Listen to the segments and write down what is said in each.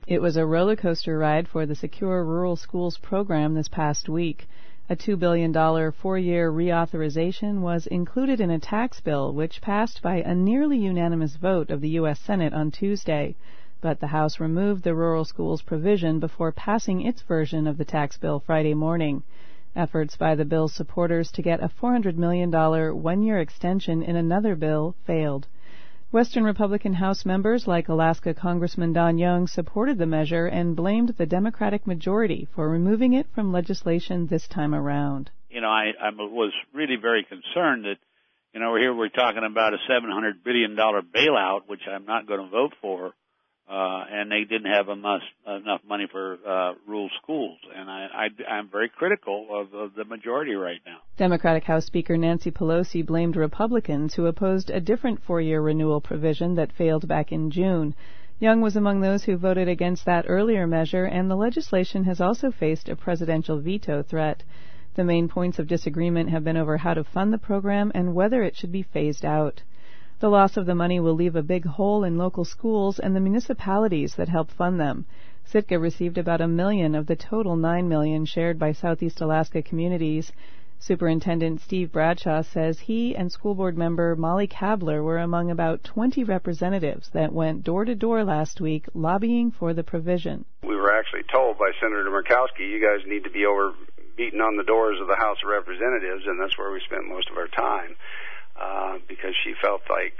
It was a roller coaster ride for the Secure Rural Schools program this past week. A $2 billion four-year reauthorization was included in a tax bill which passed by a nearly unanimous vote of the U.S. Senate on Tuesday. But the House removed the rural schools provision before passing its version of the tax bill Friday morning. Efforts by the bill's supporters to get a $400 million one-year extension in another bill failed. Western Republican House members like Alaska Congressman Don Young supported the measure and blamed the Democratic majority for removing it from legislation this time around. I was really very concerned that, we're talking about a $700 billion bailout, which I'm not going to vote for, and they didn't have enough money for rural schools. And I'm very critical of the majority right now. Democratic House Speaker Nancy Pelosi blamed Republicans who opposed a different four-year renewal provision that failed back in June. Young was among those who voted against that earlier measure, and the legislation has also faced a presidential veto threat. The main points of disagreement have been over how to fund the program and whether it should be phased out. The loss of the money will leave a big hole in local schools and the municipalities that help fund them. Sitka received about $1 million of the total $9 million shared by Southeast Alaska communities. Superintendent Steve Bradshaw says he and school board member Molly Kabler were among about 20 representatives that went door to door last week lobbying for the provision. We were actually told by Senator Murkowski, you guys need to be beating on the doors of the House of Representatives, and that's where we spent most of our time. Because she felt like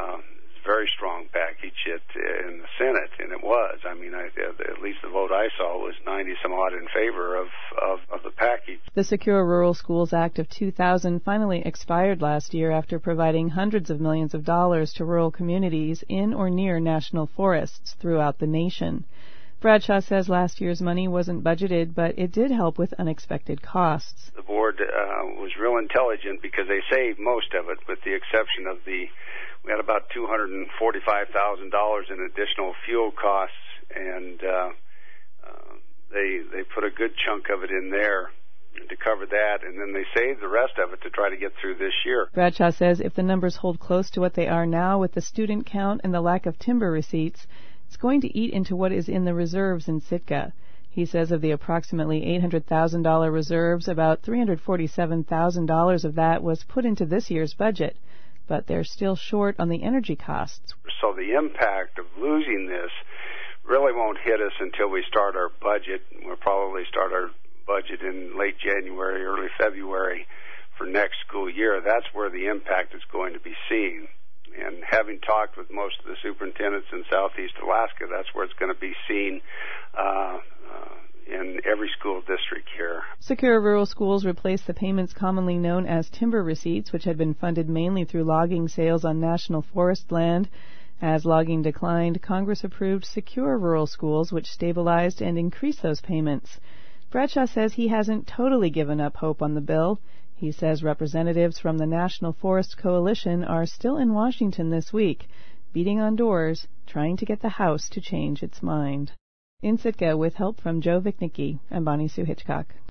a very strong package in the Senate, and it was. At least the vote I saw was 90-some-odd in favor of the package. The Secure Rural Schools Act of 2000 finally expired last year after providing hundreds of millions of dollars to rural communities in or near national forests throughout the nation. Bradshaw says last year's money wasn't budgeted, but it did help with unexpected costs. The board was real intelligent because they saved most of it, with the exception of we had about $245,000 in additional fuel costs, and they put a good chunk of it in there to cover that, and then they saved the rest of it to try to get through this year. Bradshaw says if the numbers hold close to what they are now with the student count and the lack of timber receipts, it's going to eat into what is in the reserves in Sitka. He says of the approximately $800,000 reserves, about $347,000 of that was put into this year's budget, but they're still short on the energy costs. So the impact of losing this really won't hit us until we start our budget. We'll probably start our budget in late January, early February for next school year. That's where the impact is going to be seen. And having talked with most of the superintendents in Southeast Alaska, that's where it's going to be seen in every school district here. Secure Rural Schools replaced the payments commonly known as timber receipts, which had been funded mainly through logging sales on national forest land. As logging declined, Congress approved Secure Rural Schools, which stabilized and increased those payments. Bradshaw says he hasn't totally given up hope on the bill. He says representatives from the National Forest Coalition are still in Washington this week, beating on doors, trying to get the House to change its mind. In Sitka, with help from Joe Vichnicki, I'm Bonnie Sue Hitchcock.